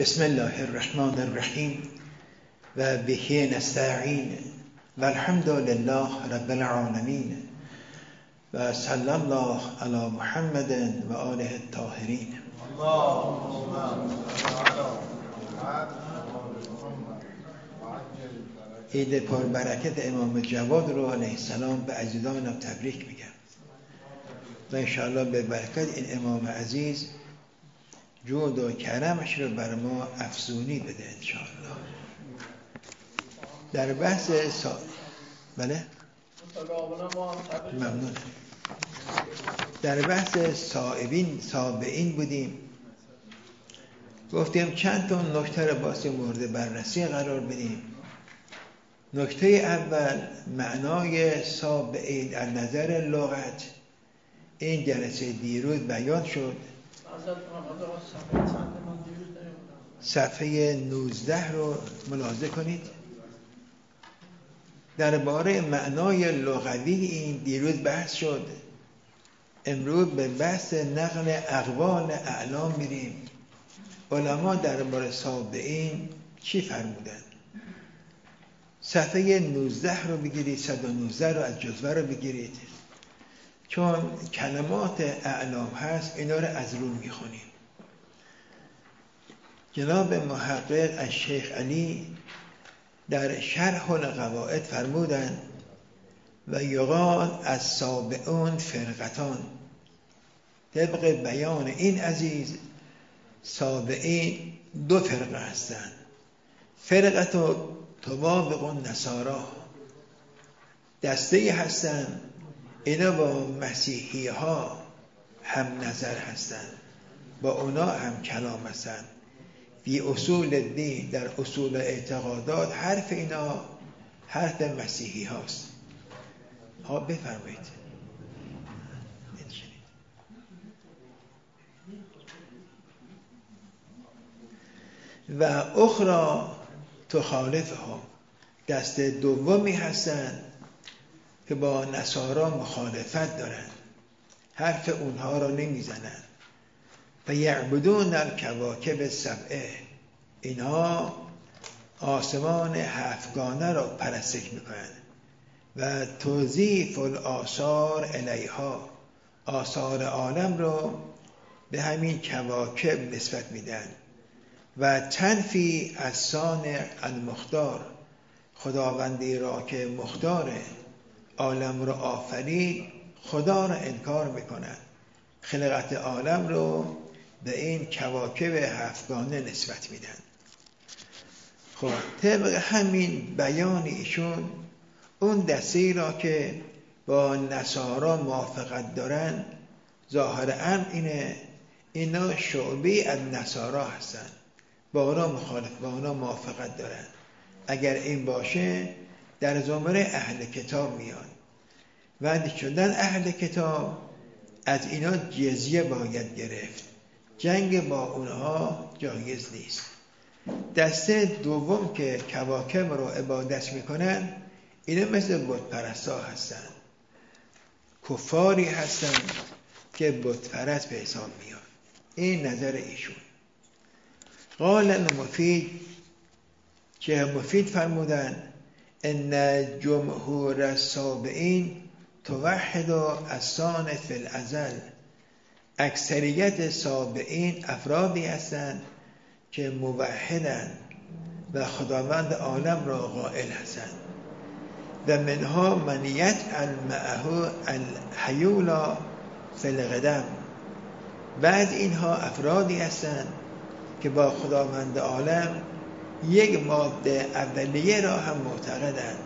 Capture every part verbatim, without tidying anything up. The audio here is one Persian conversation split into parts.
بسم الله الرحمن الرحیم و به نستعین و الحمد لله رب العالمین و صلی الله علی محمد و آله الطاهرین. عید پربرکت امام جواد رو علیه السلام به عزیزانم تبریک میگم و انشاءالله به برکت این امام عزیز جود و کرمش رو بر ما افزونی بده انشاءالله. در بحث سا... بله؟ ممنون. در بحث صائبین سابعین بودیم، گفتیم چند تا نکته رو باز مورد بررسی قرار بدیم. نکته اول معنای سابعین از نظر لغت، این جلسه دیروز بیان شد. صفحه نوزده رو ملاحظه کنید. درباره معنای لغوی این دیروز بحث شد. امروز به بحث نقل اقوال اعلام میریم. علما درباره سابعین چی فرمودند؟ صفحه نوزده رو بگیرید، صد و نوزده رو از جزوه رو بگیرید، چون کلمات اعلام هست اینا رو از رو میخونیم. جناب محقق از شیخ علی در شرح القواعد فرمودند و یقال از سابعون فرقتان. طبق بیان این عزیز سابعین دو فرقه هستند. فرقت و توافق النصارا، دسته هستند اینا با مسیحی ها هم نظر هستند، با اونا هم کلام هستند. فی اصول دین، در اصول اعتقادات حرف اینا حرف مسیحی هاست. ها بفرمایید. و اخرى تخالفها، دست دومی هستند که با نصارا مخالفت دارند، حرف اونها را نمیزنند. و یعبدون الکواکب السبعه، اینها آسمان هفتگانه را پرستش میکنند. و توظیف الآثار الیها، آثار عالم را به همین کواکب نسبت میدن. و تنفی از صانع المختار، خداوندی را که مختار عالم را آفرید خدا را انکار میکنند. خلقت عالم رو به این کواکب هفتگانه نسبت میدن. خب طبق همین بیان ایشون اون دستی را که با نصارا موافقت دارن، ظاهر امر اینه اینا شعبه از نصارا هستن، با اونا مخالف، با اونا موافقت دارن. اگر این باشه در زمره اهل کتاب میان. وقتی شدن اهل کتاب از اینا جزیه باید گرفت، جنگ با اونها جایز نیست. دسته دوم که کواکب رو عبادت میکنن اینا مثل بت پرستا هستن، کفاری هستن که بت پرست به حساب میان. این نظر ایشون. قال المفید، که مفید فرمودن ان جمهور السابعین توحد الصانع فی الازل، اکثریت سابعین افرادی هستند که موحدند و خداوند عالم را قائل هستند. و منها من یجعل معه الحیولا فی القدم، بعد اینها افرادی هستند که با خداوند عالم یک ماده اولیه را هم معتقدند.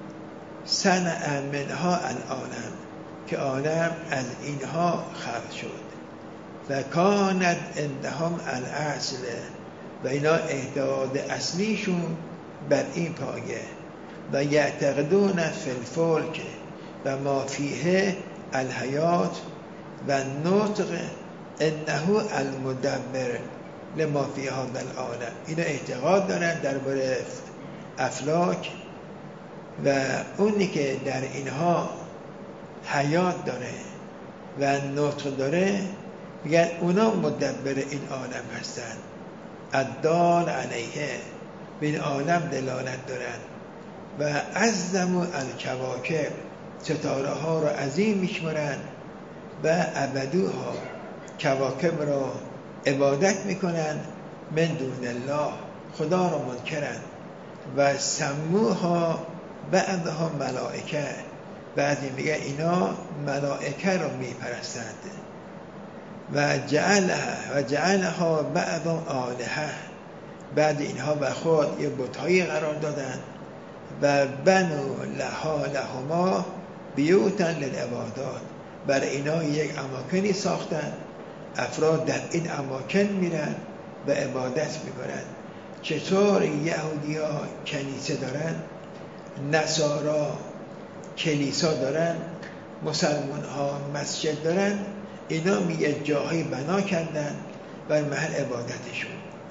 صنع منها العالم، که عالم از اینها خلق شد. و کانت عندهم الاصل، و اینا اعتقاد اصلیشون بر این پایه. و یعتقدون فی الفلک و ما فیه الحیات و نطق انه المدبر لما فی هذا العالم. اینا اعتقاد دارن درباره افلاک و اونی که در اینها حیات داره و نطق داره، میگن اونا مدبر این عالم هستن. الدال علیه، به این عالم دلالت دارن. و عظم الکواکب، ستاره ها را عظیم میشمارن و عبدوها، کواکب را عبادت میکنن، من دون الله، خدا را منکرن. و سموها بعضها ملائکه، بعضی میگه اینا ملائکه را میپرستند. و جعلها و جعلها بعض آلهه، بعد اینها به خود یه بت‌هایی قرار دادن. و بنو لها لهما بیوتا للعبادات، برای اینا یک اماکنی ساختن، افراد در این اماکن میرن و عبادت میکنن. چطور یهودی ها کنیسه دارن، نصارا کلیسا دارن، مسلمان ها مسجد دارن، اینا می جاهایی بنا کردن بر محل عبادتشون.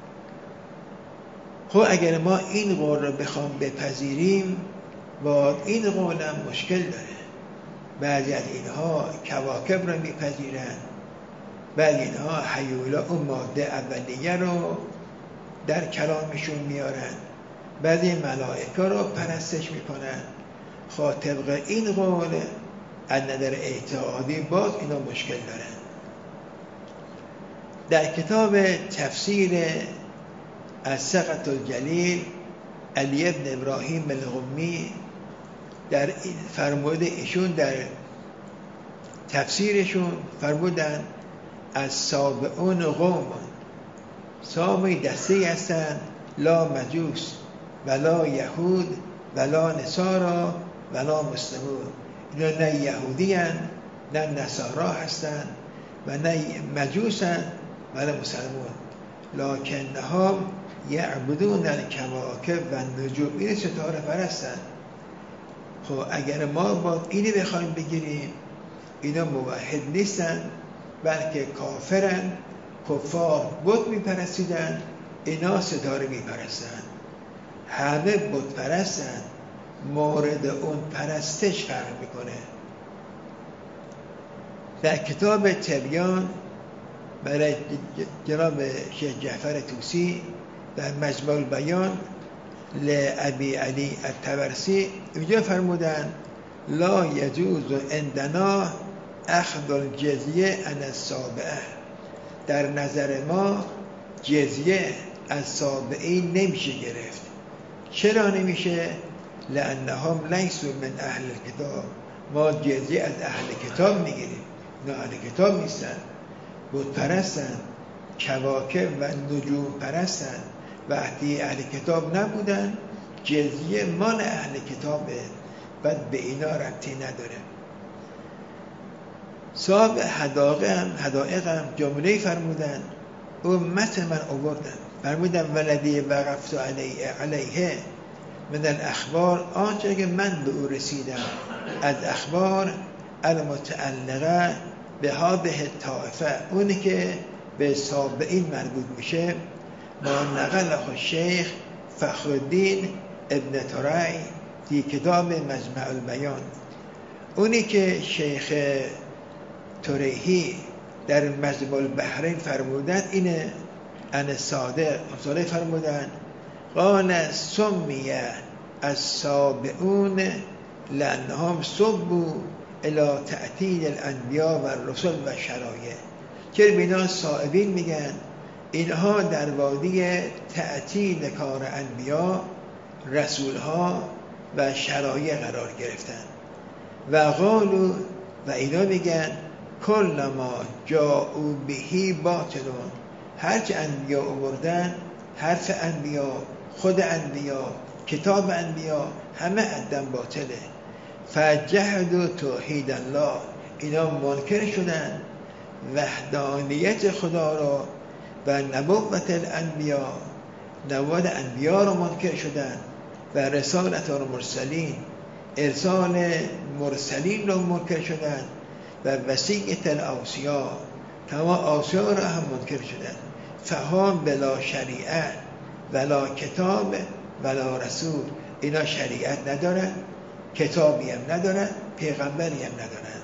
خب اگر ما این قول رو بخوام بپذیریم، با این قول هم مشکل داره. بعضی از اینها کواکب رو میپذیرن، بعضی اینها هیولا و ماده اولیه رو در کلامشون میارن، بعضی ملائکه رو پرستش میکنن. خب طبق این قول از نظر اعتقادی باز اینا مشکل دارن. در کتاب تفسیر السقط الجلیل علی ابن ابراهیم القمی در فرموده ایشون در تفسیرشون فرمودن از سابعون قوم، سامی دسته هستند، لا مجوس ولا یهود ولا نصارا ولا مسلمون، اینا نه یهودی هستند نه نصارا هستند و نه مجوس هستند ولا مسلمون. لکنها یعبدون الکواکب و النجوم، این ستاره پرستند. خب اگر ما با اینی بخوایم بگیریم، اینا موحد نیستن بلکه کافرن، کفار بت میپرستیدن، اینا ستاره میپرستن. همه بت پرستن، مورد اون پرستش فرق میکنه. در کتاب تبیان برای جناب شیخ جعفر طوسی در مجموع البیان لابی علی الطبرسی اینجا فرمودن لا یجوز عندنا اخذ الجزیه عن السابعه، در نظر ما جزیه از سابعین نمیشه گرفت. چرا نمیشه؟ لانهم لیسوا من اهل الکتاب، ما جزیه از اهل کتاب میگیریم، نه اهل کتاب نیستن، بت پرستن، کواکب و نجوم پرستن. وقتی اهل کتاب نبودن، جزیه مال اهل کتابه، بعد به اینا ربطی نداره. صاحب حدائق هم حدائق هم جمله فرمودن، امت من آوردن، فرمودن ولدی وقفت علیه علیه من الاخبار، آنچه که من به او رسیدم از اخبار المتعلقه به هذه الطائفه، اونی که به سابعین مربوط میشه، ما نقله شیخ فخرالدین ابن ترعی در کتاب مجمع البیان، اونی که شیخ ترعی در مجمع البحرین فرمودن اینه. ان صادق صادق فرمودن قال سمیه السابعون لانهم صبوا الى تعطیل الانبیاء و الرسل و شرایع، چرا بینا صائبین میگن؟ اینها در وادی تعطیل کار انبیاء، رسولها و شرایع قرار گرفتن. و قالوا، و اینا میگن کل ما جاءوا بهی باطلون، هرچه انبیاء آوردن، حرف انبیاء، خود انبیاء، کتاب انبیاء، همه عدم باطله. فجحدوا توحید الله، اینا منکر شدن وحدانیت خدا را و نبوت الانبیاء، نبوت انبیاء را منکر شدن و رسالت المرسلین، ارسال مرسلین را منکر شدن و وسیعت الاوصیا، تمام اوصیا را هم منکر شدن. فهم بلا شریعه ولا کتاب ولا رسول، اینا شریعت ندارن، کتابی هم ندارن، پیغمبری هم ندارن.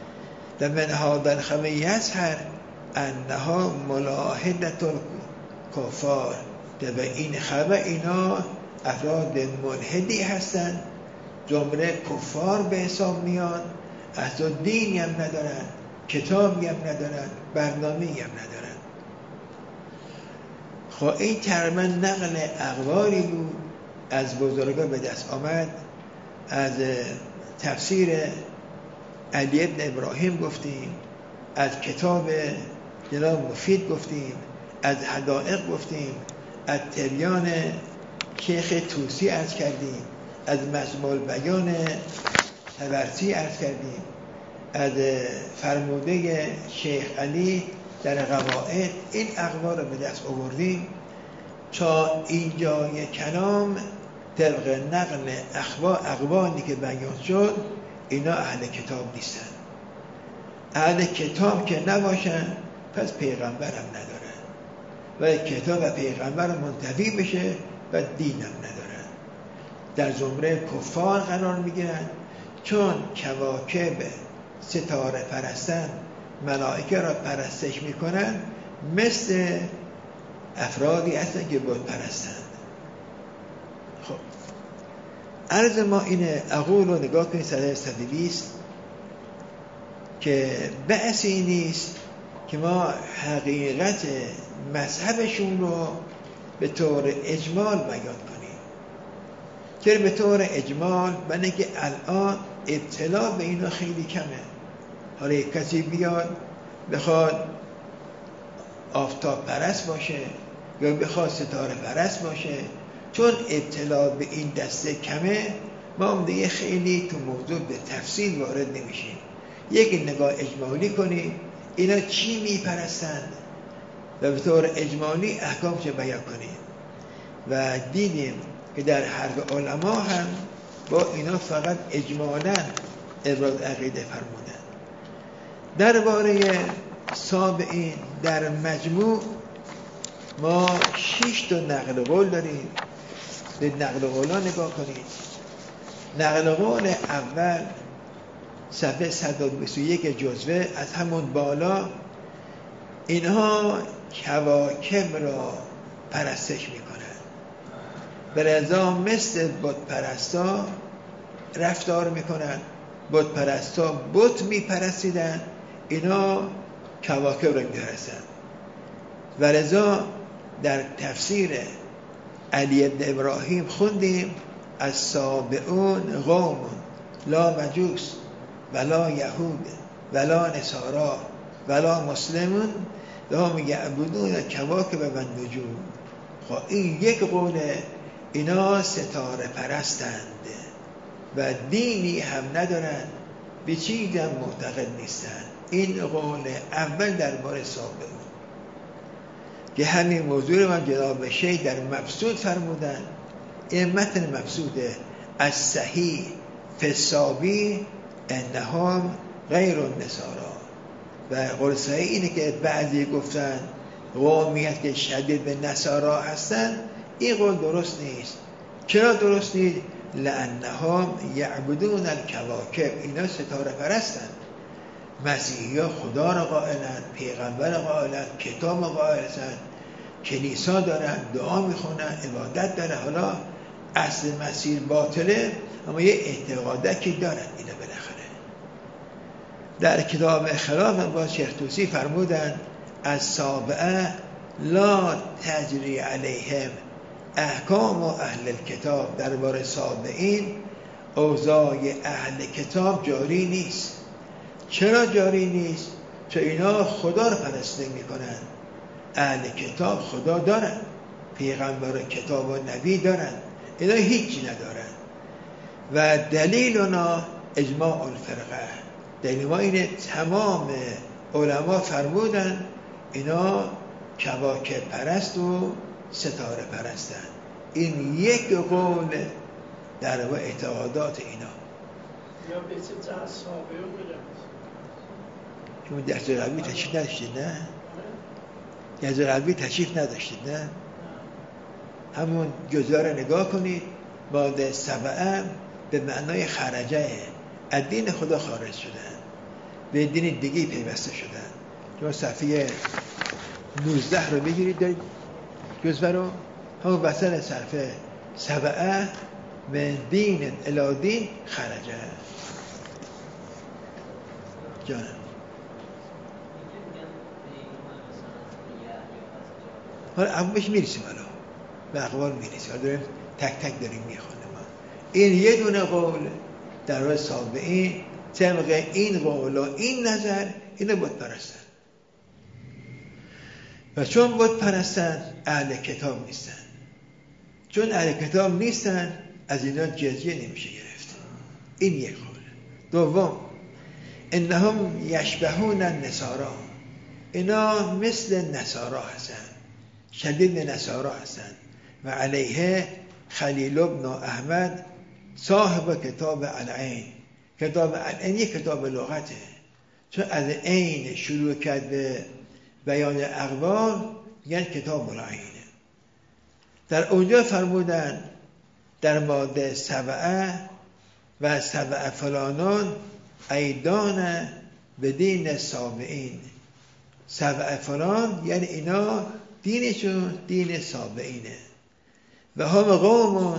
و من هذا الخبر یظهر انها ملاحدة کفار و این خبر اینا افراد ملحدی هستن، جمله کفار به حساب میان، اصلا دینی هم ندارن، کتابی هم ندارن، برنامه‌ای هم ندارن. خب این تقریبا نقل اقواری بود از بزرگان به دست آمد. از تفسیر علی بن ابراهیم گفتیم، از کتاب جناب مفید گفتیم، از حدائق گفتیم، از تبیان شیخ طوسی عرض کردیم، از مجموع البیان طبرسی عرض کردیم، از فرموده شیخ علی در قواعد این اقوال رو به دست آوردیم تا اینجای کلام طبق نقل اخبار اقوالی که بیان شد اینا اهل کتاب نیستن. اهل کتاب که نباشن پس پیغمبر هم ندارن و کتاب و پیغمبر منتفی بشه و دین هم ندارن، در زمره کفار قرار میگیرن چون کواکب ستاره پرستن، ملائکه را پرستش میکنن، مثل افرادی هستن که بت پرستند. خب عرض ما اینه، اقول رو نگاه کنید صده صد و بیست که بحثی نیست که ما حقیقت مذهبشون رو به طور اجمال بیان کنیم. چرا به طور اجمال؟ برای اینکه الان اطلاع به اینا خیلی کمه. حالا یک کسی بیاد بخواد آفتاب پرست باشه یا بخواد ستاره پرست باشه، چون اطلاع به این دسته کمه ما هم دیگه خیلی تو موضوع به تفصیل وارد نمیشیم. یک نگاه اجمالی کنیم اینا چی میپرستند و به طور اجمالی احکامش بیان کنیم و دیدیم که در حرف علما هم با اینا فقط اجمالاً ابراز عقیده فرمودن. درباره سابعین در مجموع ما شش تا نقل قول داریم. به نقل قولا نگاه کنید. نقل قول اول صفحه صد و بیست و یک جزوه از همون بالا، اینها کواکب را پرستش میکنن، به رضا مثل بت پرستا رفتار میکنن. بت پرستا بت میپرستیدن، اینا کواکب را میپرستن. و رضا در تفسیر علی بن ابراهیم خوندیم از سابعون قوم لا مجوس ولا یهود ولا نصارا ولا مسلمون و هم یعبدون کواکب و نجوم. خب این یک قوله، اینا ستاره پرستند و دینی هم ندارن، به چیزی هم معتقد نیستن. این قول اول درباره سابعون که همین موضوع رو من جناب شیخ در مبسوط فرمودن. این متن مبسوطه از صحیح فسابی انهم غیر النصارا و قول صحیح اینه که بعضی گفتن قومیت که شدید به نصارا هستن. این قول درست نیست. چرا درست نیست؟ لانهم یعبدون الکواکب، اینا ستاره پرستن. مسیحی ها خدا را قائلن، پیغمبر قائلن، کتاب قائلن، کلیسا دارن، دعا میخونن، عبادت دارن. حالا اصل مسیر باطله اما یه اعتقادکی دارن اینا. بالاخره در کتاب خلاف با شیخ طوسی فرمودن از سابعه لا تجری علیهم احکام و اهل الکتاب. درباره سابعین اوضاع اهل کتاب جاری نیست. چرا جاری نیست؟ چون اینا خدا رو پرستش میکنن. اهل کتاب خدا دارن، پیغمبر کتاب و نبی دارن، اینا هیچی ندارن. و دلیل اونا اجماع الفرقه. دلیل ما اینه تمام علما فرمودن اینا کواکب پرست و ستاره پرستن. این یک قول در اعتقادات اینا. یا به چه تصابه بودن؟ شما درس قبلی تشریف نداشتید نه؟ درس قبلی تشریف نداشتید نه؟ همون جزوه رو نگاه کنید. ماده سبعه به معنای خرجه، از دین خدا خارج شدن، به دین دیگه پیوسته شدن. شما صفحه نوزده رو بگیرید. دارید جزوه رو همون وسط صرفه سبعه من دین الادین خرجه. جانم حالا اولش میرسیم، حالا به اقوال میرسیم، حالا داریم تک تک داریم میخونیم. این یه دونه قول در روی سابعین طبق این قول و این نظر اینو بت پرستن و چون بت پرستن اهل کتاب نیستن، چون اهل کتاب نیستن از اینا جزیه نمیشه گرفت. این یک قول. دوم انهم یشبهون النصارا، اینا مثل نصارا هستن، شدید نصارا هستن. و علیه خلیل ابن احمد صاحب کتاب العین، کتاب العین یک کتاب لغته، چون از عین شروع کرد به بیان اقوال یعنی کتاب العین. در اونجا فرمودن در ماده سبعه و سبعه فلانان ایدان به دین سابعین. سبعه فلان یعنی اینا دینشون دین سابعینه. و هم قومون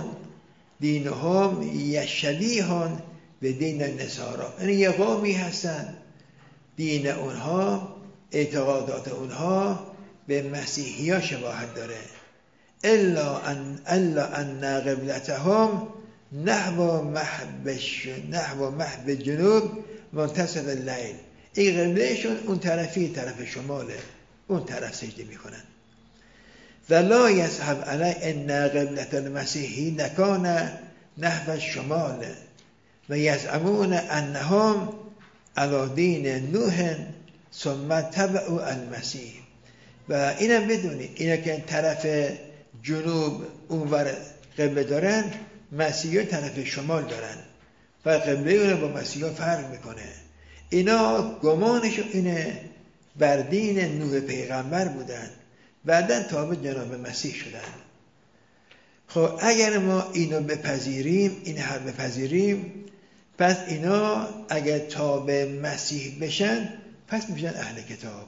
دینهم یشبیهون به دین نصارا، یعنی یه قومی هستن دین اونها، اعتقادات اونها به مسیحی ها شباهت داره. الا ان الا ان قبلتهم نحو محب نحو محب جنوب منتصف اللیل. این قبلهشون اون طرفی طرف شماله، اون طرف سجده میکنن. ولا یذهب علی ان قبلة المسیحی نکان نحو الشمال و یزعمون انهم علی دین نوح ثم تبعوا المسیح. و اینم بدونی اینا که طرف جنوب اونور قبله دارن، مسیحی طرف شمال دارن و قبله اون با مسیحی فرق میکنه. اینا گمانشون اینه بر دین نوح پیغمبر بودن، بعدن تابع جناب مسیح شدن. خب اگر ما اینو بپذیریم، این حرف بپذیریم، پس اینا اگر تابع مسیح بشن پس میشن اهل کتاب.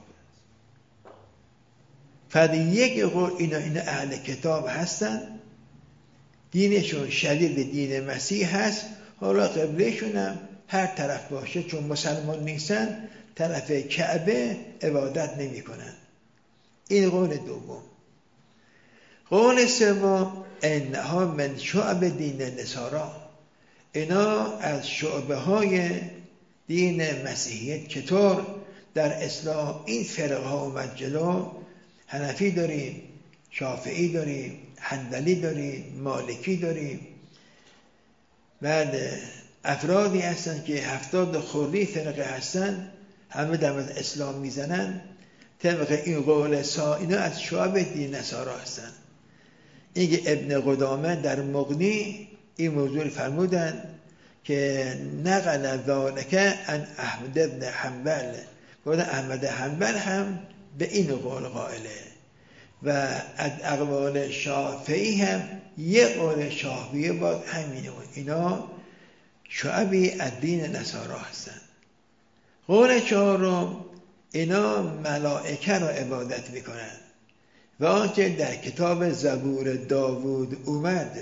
فرد یک قول اینا اینا اهل کتاب هستن، دینشون شدید به دین مسیح هست. حالا قبلهشون هم هر طرف باشه، چون مسلمان نیستن طرف کعبه عبادت نمی کنن. این قول دوم. قول سوم انها من شعب دین نصارا، اینا از شعبه های دین مسیحیت. چطور در اسلام این فرقه ها اومد جلو؟ حنفی داریم، شافعی داریم، حنبلی داریم، مالکی داریم. بعد افرادی هستن که هفتاد خوردی فرقه هستن، همه در مورد اسلام میزنن. طبق این قول سا اینا از شعب دین نصارا هستن. اینکه ابن قدامه در مغنی این موضوع فرمودن که نقل ذالک عن احمد ابن حنبل، گفتن احمد حنبل هم به این قول قائله. و از اقوال شافعی هم یک قول شافعی باز همینه، اینا شعبی از دین نصارا هستن. قول چهارم اینا ملائکه را عبادت میکنن و آنچه در کتاب زبور داوود اومد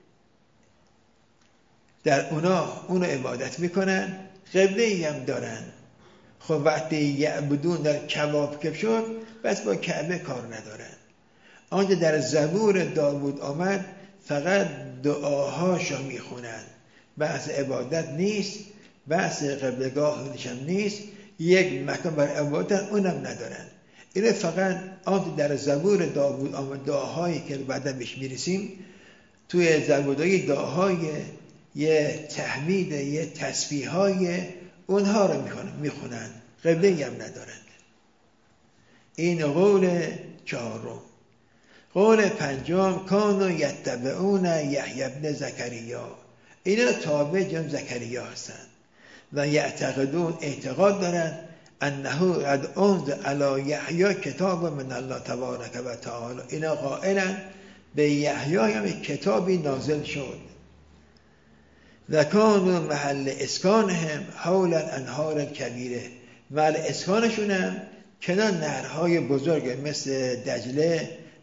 در اونا اونو عبادت میکنن. قبله‌ای هم دارن. خب وقتی یعبدون در کباب که شد بس با کعبه کار ندارن. آنچه در زبور داوود آمد فقط دعاهاشو میخونن، بحث عبادت نیست، بحث قبلگاه نشم نیست، یک مکان بر عبادت اونم ندارن. اینه فقط آنچه در زبور داوود آمد، دعاهایی که بعدا بهش میرسیم، توی زبورهای دعاهای یه تحمید، یه تسبیحهای اونها رو میخونن، قبله‌ای هم ندارن. این قول چهارم. قول پنجم کانوا یتبعون یحیی ابن زکریا، اینا تابع جناب زکریا هستن و یعتقدون اعتقاد دارن انه قد انزل علی یحیی کتاب من الله تبارک و تعالی، اینا قائلن به یحیی هم کتابی نازل شد. و کانوا محل اسکانهم حول الانهار کبیره، محل اسکانشون هم کنار نهرهای بزرگ مثل دجله،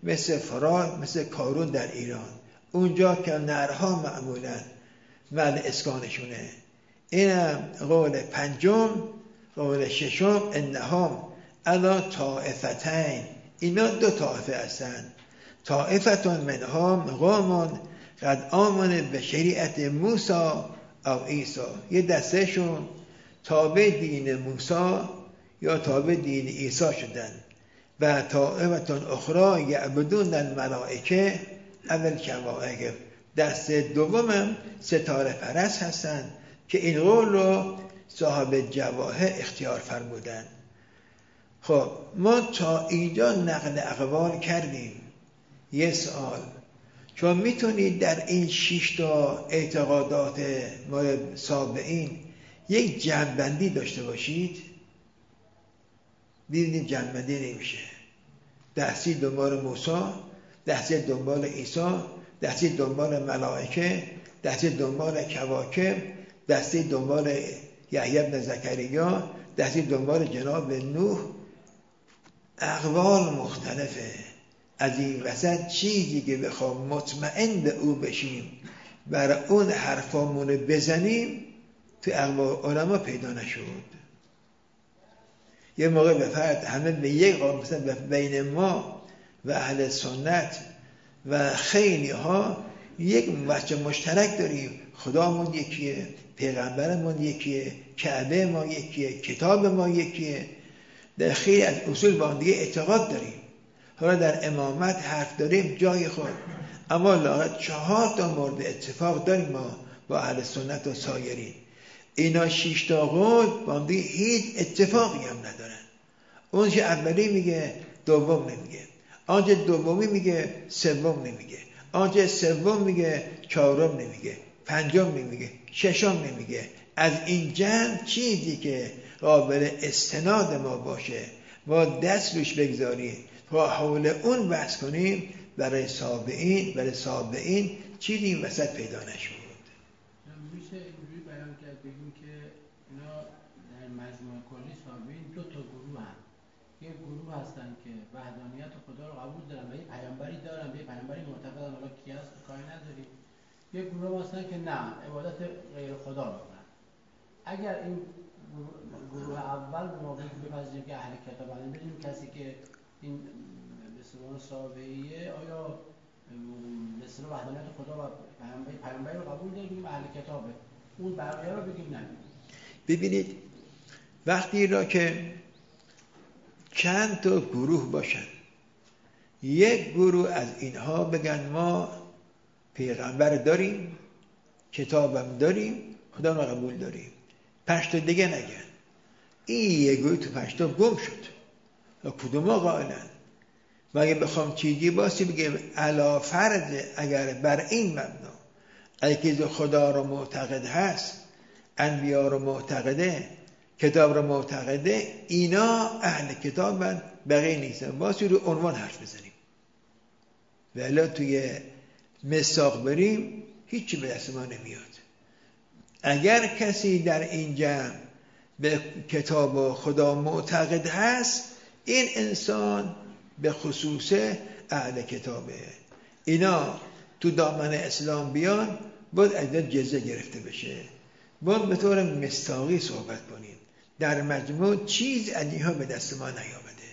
مثل فرات، مثل کارون در ایران، اونجا که نرها معمولا محل اسکانشونه. اینم قول پنجم. قول ششم انهم الا طائفتین، اینا دو طائفه هستن. طائفتون منهم قوم قد آمنوا به شریعت موسی او عیسی، یه دستهشون تابع دین موسی یا تابع دین عیسی شدن. و طائفتون اخرى یعبدون الملائکه او الکواکب، دست دومم ستاره پرست هستن که این قول رو صاحب جواهر اختیار فرمودن. خب ما تا اینجا نقل اقوال کردیم. یه سوال، چون میتونید در این شش تا اعتقادات ما سابقین یک جمع‌بندی داشته باشید؟ ببینید جمع‌بندی نمیشه. دستی دنبال موسی، دستی دنبال عیسی، دستی دنبال ملائکه، دستی دنبال کواکب، دستی دنبال یحیی بن زکریا، دستی دنبال جناب نوح. اقوال مختلفه. از این وسط چیزی که بخوام مطمئن به او بشیم برای اون حرفامون بزنیم تو اقوال علما پیدا نشد. یه موقع به فرد همه به یک قول، مثلا بین ما و اهل سنت و خیلی ها یک وجه مشترک داریم. خدامون یکیه، پیغمبرمون یکیه، کعبه ما یکیه، کتاب ما یکیه. در خیلی از اصول با هم دیگه اعتقاد داریم. حالا در امامت حرف داریم جای خود، اما لااقل چهار تا مورد اتفاق داریم ما با اهل سنت و سایرین. اینا شش تا قول با هم دیگه هیچ اتفاقی هم ندارن. اون که اولی میگه دوم نمیگه، آنچه دومی میگه سوم نمیگه، آنچه سوم میگه چهارم نمیگه، پنجم نمیگه، ششم نمیگه. از این جمع چیزی که قابل استناد ما باشه ما دست روش بگذاریم و حول اون بحث کنیم، برای سابقین برای سابقین چیزی این وسط پیدا نشد. میشه اینجوری بیان کرد بگیم که اینا در مجموع کلی سابقین دو تا گروه هم. یک گروه هستن که وحدانیت خدا رو قبول دارن و یه پیامبری دارن، یه پیامبری معتقدن، حالا کی هست کاری نداریم. یک گروه هستن که نه، عبادت غیر خدا میکنن. اگر این گروه اول ما بپذیریم که اهل کتابن، ببینیم کسی که این بسیار سابقیه آیا بسیار وحدانیت خدا و پیامبری رو قبول داریم اهل کتابه، اون بقیه رو بگیم نه. ببینید وقتی را که چند تا گروه باشن، یک گروه از اینها بگن ما پیغمبر داریم، کتابم داریم، خدا رو قبول داریم، پنج تا دیگه نگن. این یک گروه تو پنج تا گم شد. و کدوم ها قائلن؟ و اگه بخوام چیزی باسی بگیم علا فرض اگر بر این مبنا اگه که خدا رو معتقد هست، انبیا رو معتقده، کتاب رو معتقده، اینا اهل کتابن، بقیه نیستن. باسی رو عنوان حرف بزنیم. ولی توی مساق بریم هیچی به دست ما نمیاد. اگر کسی در این جمع به کتاب و خدا معتقد هست، این انسان به خصوص اهل کتابه. اینا تو دامن اسلام بیان باید از جزیه گرفته بشه. باید به طور مستاقی صحبت کنیم. در مجموع چیز از اینها به دست ما نیامده.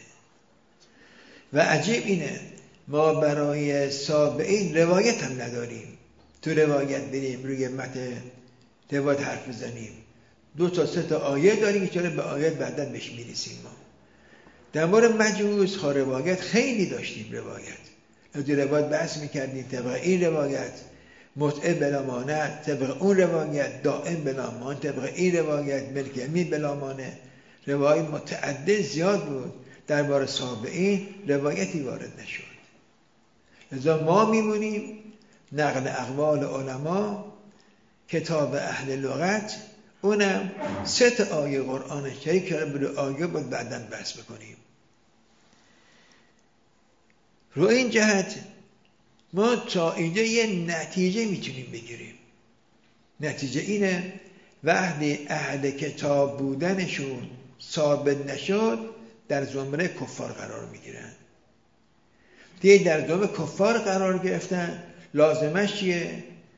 و عجیب اینه ما برای سابقین روایت هم نداریم. تو روایت بریم روی متن روایت حرف بزنیم، دو تا سه تا آیه داریم که چرا به آیات بعداً بهش میرسیم. ما در مورد مجوز خوا روایت خیلی داشتیم. روایت از روایت بحث میکردیم، طبق این روایت متعه بلا مانع، طبق اون روایت دائم بلا مانع، طبق این روایت ملک یمین بلا مانع. روایت متعدد زیاد بود. در باره سابقین روایتی وارد نشد. لذا ما میمونیم نقل اقوال علما، کتاب اهل لغت، اونم سه تا آیه قرآن شریف که برای آیه بود بعداً بحث بکنیم. رو این جهت ما تا اینجا یه نتیجه میتونیم بگیریم. نتیجه اینه وقتی اهل کتاب بودنشون ثابت نشد در زمره کفار قرار میگیرن. دیگه در دام کفار قرار گرفتن. لازمش چیه؟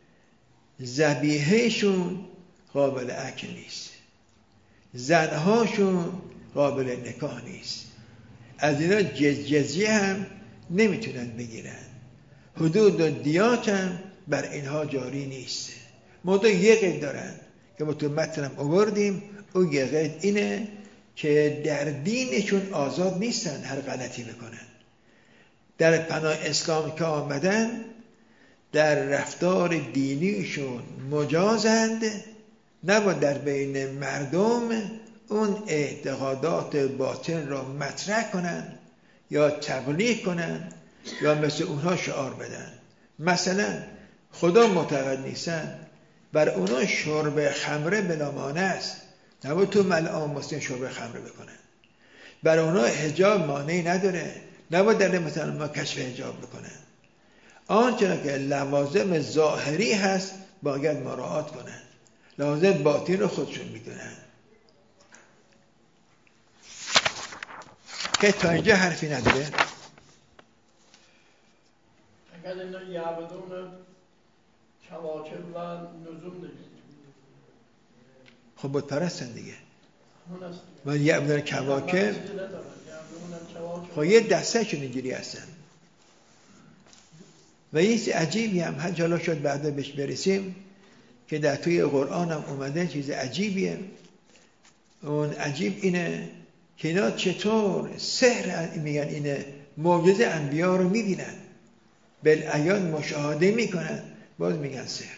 ذبیحهشون قابل اکل نیست، زنهاشون قابل نکاح نیست، از اینا جز جزیه هم نمیتونن بگیرن، حدود و دیات هم بر اینها جاری نیست. موضوع یه قید دارن که ما تو متنم آوردیم. اون یه قید اینه که در دینشون آزاد نیستن هر غلطی بکنن. در پناه اسلام که آمدن در رفتار دینیشون مجازند، نباید در بین مردم اون اعتقادات باطل را مطرح کنن یا تبلیغ کنن یا مثل اونها شعار بدن. مثلا خدا معتقد نیستن، بر اونها شرب خمره بلامانه است، نباید تو ملعان مسلم شرب خمره بکنن. بر اونها حجاب مانعی نداره، نباید در مثلا ما کشف حجاب بکنن. آنچه که لوازم ظاهری هست باید مراعات کنن، لوازم باطن رو خودشون میدونن. که تا اینجا حرفی نداره. اگر اینا یعبدون کواکب و نجوم دیگه، خب بود پرستن دیگه. همون است و یعبدون کواکب خب یه دسته شون اینجوری هستن. و یه چیز عجیبی هم هر جالا شد بعدا بهش برسیم که در توی قرآن هم اومده، چیز عجیبیه. اون عجیب اینه که اینا چطور سحر میگن، اینه معجزه انبیا رو میبینن، بالعیان مشاهده میکنن، باز میگن سحره.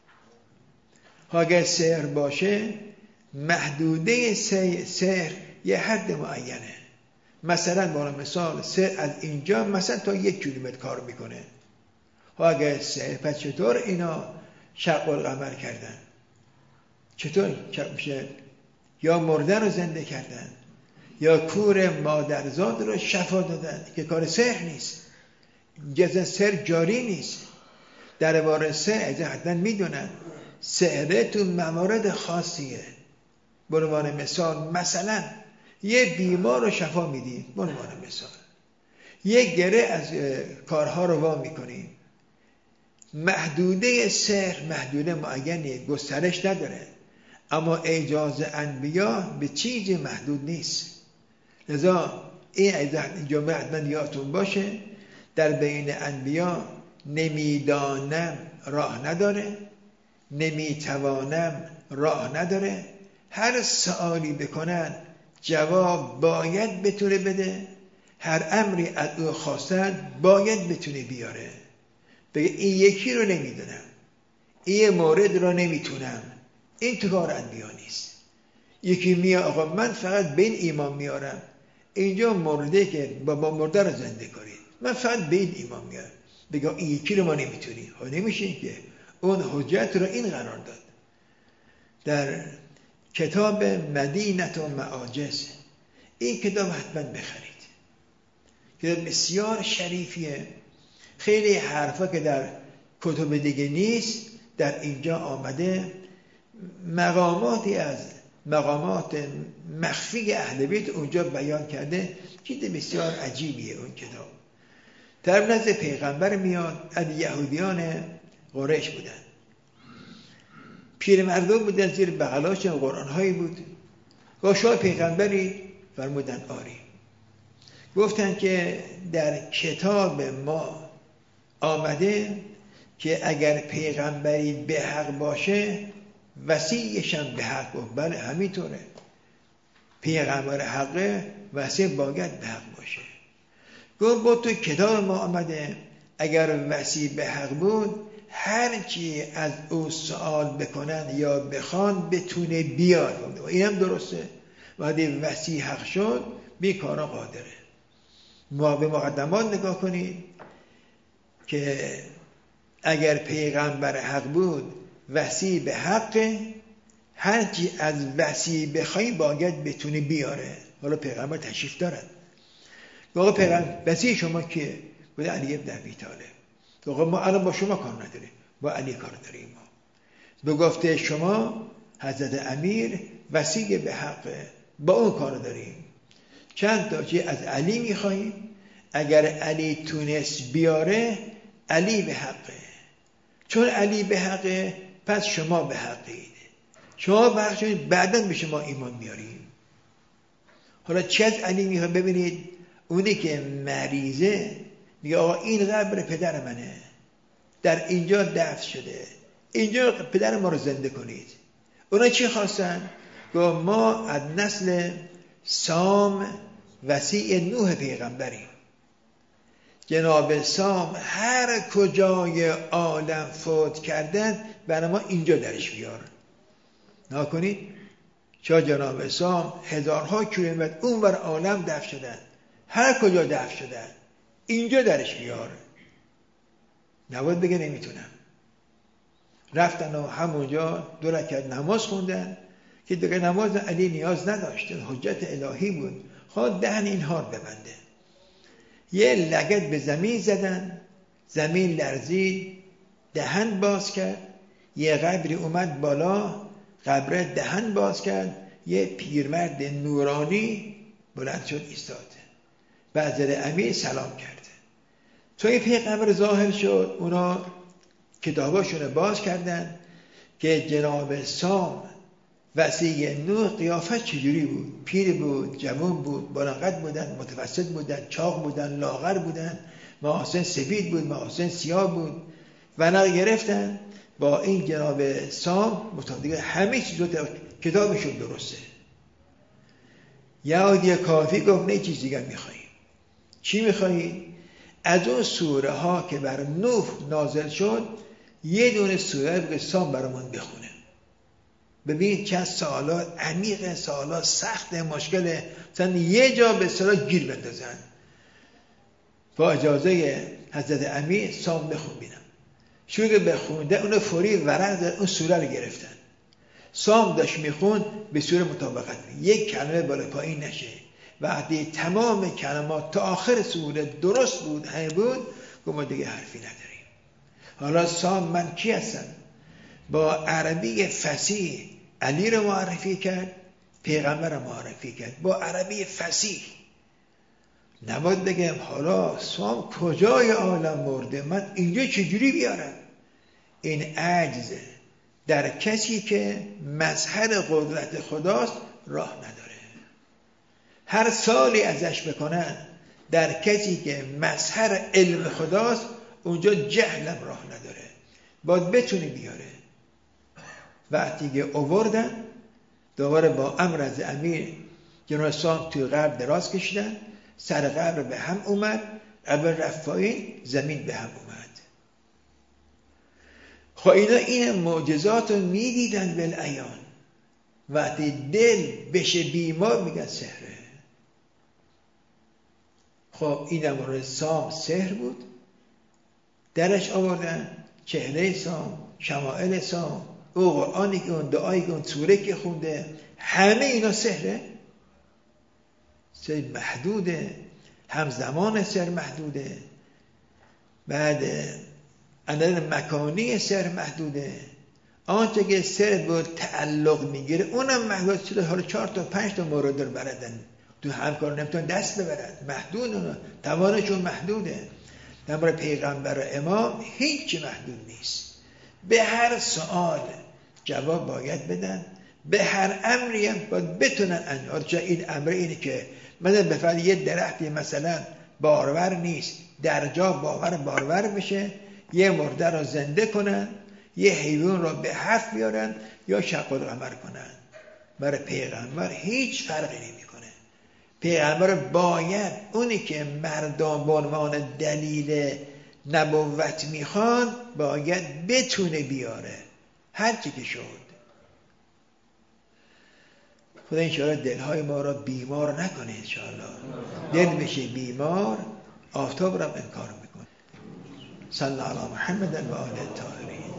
اگر سحر باشه محدوده سحر یه حد معینه. مثلا برای مثال سحر از اینجا مثلا تا یک کیلومتر کار میکنه. و اگر سحر، پس چطور اینا شق القمر کردن؟ چطور میشه؟ یا مردن رو زنده کردن یا کور مادرزاد رو شفا دادن که کار سحر نیست، جز سحر جاری نیست. در باره سحر حتما میدونن سحر تو موارد خاصیه. به عنوان مثال مثلا یه بیمار رو شفا میدیم، به عنوان مثال یه گره از کارها رو وا میکنیم. محدوده سحر محدوده معینه، گسترش نداره، اما اعجاز انبیا به چیزی محدود نیست. لذا این جمله حتما یادتون باشه، در بین انبیا نمیدانم راه نداره، نمیتوانم راه نداره. هر سوالی بکنن جواب باید بتونه بده، هر امری از او خواستن باید بتونه بیاره. بگه این یکی رو نمیدونم، این مورد رو نمیتونم، این تو کار انبیا نیست. یکی میاد آقا من فقط به این ایمان میارم، اینجا مرده که بابا مرده رو زنده کنید، من فقط به این ایمان میارم. بگه این یکی رو ما نمیتونیم. ها نمیشه که اون حجت رو این قرار داد. در کتاب مدینه و معاجز، این کتاب حتما بخرید، کتاب بسیار شریفیه. خیلی حرفا که در کتب دیگه نیست در اینجا آمده. مقاماتی از مقامات مخفی اهل بیت اونجا بیان کرده. چیز بسیار عجیبیه اون کتاب. در نزد پیغمبر میاد، از یهودیان قریش بودن، پیر مردم بودن، زیر بغلاش قرآن هایی بود. گوشا پیغمبری؟ فرمودن آری. گفتن که در کتاب ما آمده که اگر پیغمبری به حق باشه وصیشم به حق بود. بله همینطوره، پیغمبر حقه، وصی باید به حق باشه. گفت با تو کتاب ما آمده اگر وصی به حق بود هر چی از او سوال بکنن یا بخوان بتونه بیاد. اینم درسته، وقتی وصی حق شد بیکارا قادره. ما به مقدمات نگاه کنید که اگر پیغمبر حق بود وصی به حق، هرچی از وصی بخوای باید بتونه بیاره. حالا پیغمبر تشریف دارد. آقا پیغمبر وصی شما کیه؟ بوده علی ابن ابی طالب. آقا ما الان با شما کار نداریم، با علی کار داریم. ما به گفته شما حضرت امیر وصی به حق، با اون کار داریم. چند تا چی از علی میخواییم، اگر علی تونست بیاره علی به حقه، چون علی به حقه پس شما به حقید، شما به حق شدید بعداً به شما ایمان میاریم. حالا چه از علی میخواد؟ ببینید اونی که مریضه میگه آقا این قبر پدر منه، در اینجا دفن شده، اینجا پدر ما رو زنده کنید. اونا چی خواستن؟ گفت ما از نسل سام وسیع نوح پیغمبریم. جناب سام هر کجای عالم فوت کردن برای ما اینجا درش بیار. نکنید چرا جناب سام هزارها کیلومتر اون ور عالم دفن شدن، هر کجا دفن شدن اینجا درش بیار. نباید بگه نمیتونم. رفتن و همونجا دو رکعت نماز خوندن که دیگه نماز علی نیاز نداشت، حجت الهی بود، خواهد دهن اینها ببنده. یه لگد به زمین زدن، زمین لرزید، دهن باز کرد، یه قبری اومد بالا، قبر دهن باز کرد، یه پیرمرد نورانی بلند شد ایستاد، بعد امیر سلام کرد. توی پیغمبر ظاهر شد، اونا کتاباشون باز کردن که جناب سام وسیع نوح قیافت چجوری بود؟ پیر بود، جوان بود، بلند بودن، متوسط بودن، چاق بودن، لاغر بودن، محاسن سفید بود، محاسن سیاه بود. و نه گرفتن با این جناب سام مطابق همه چیز رو کتابشون درسته. یهودی کافی گفت نه چیز دیگر میخواییم. چی میخواییم؟ از اون سوره ها که بر نوح نازل شد یه دونه سوره به سام برامون بخونه. ببین چه سوالات عمیق، سوالات سخت، مشکله، مثلا یه جا به سوال گیر بندازن. با اجازه حضرت امیر سام بخون بینم. شروع به خونده اون فوری ورق زد، اون سوره رو گرفتن. سام داشت میخوند به سوره مطابقت، یک کلمه بالا پایین نشه. وقتی تمام کلمات تا آخر سوره درست بود، همه بود، گفت ما دیگه حرفی نداریم. حالا سام من کی هستم؟ با عربی فصیح علی رو معرفی کرد، پیغمبر رو معرفی کرد با عربی فصیح. نباید بگم حالا سام کجای عالم مرده، من اینجا چجوری بیارم؟ این عجز در کسی که مظهر قدرت خداست راه نداره. هر سالی ازش بکنن در کسی که مظهر علم خداست اونجا جهلم راه نداره، باید بتونی بیاره. وقتی که آوردن دوباره با امر از امیر جناب سام توی قبر دراز کشیدن، سر قبر به هم اومد، قبر رفت پایین، زمین به هم اومد. خب اینا این معجزات رو میدیدن بالعیان. وقتی دل بشه بیمار میگن سحره. خب این مورد سام سحر بود، درش آوردن چهره سام، شمائل سام، او قرآنی که اون دعایی که اون سوره که خونده، همه اینا سحره. سحر محدوده، همزمان سحر محدوده، بعد عدد مکانی سحر محدوده. آنچه که سحر بود تعلق میگیره اونم محدود شده. حالا چهار تا پنج تا مورد رو بردن تو همکار نمیتون دست ببرن، محدود، اونا توانشون محدوده. در مورد پیغمبر و امام هیچ محدود نیست، به هر سوال جواب باید بدن، به هر امری هم باید بتونن انجام. چه این امر اینه که مثلا به فرض یه درختی مثلا بارور نیست، در جا باور بارور بشه، یه مرده رو زنده کنن، یه حیوان رو به حرف بیارن یا شق القمر کنن. برای پیغمبر هیچ فرقی نمیکنه. پیغمبر باید اونی که مردم به عنوان دلیل نبوت میخوان باید بتونه بیاره، هر چی که شد. خدا انشاءالله دلهای ما را بیمار نکنه. انشاءالله دل بشه بیمار، آفتاب را انکار میکنه. صلی الله علی محمد و آل الطاهرین.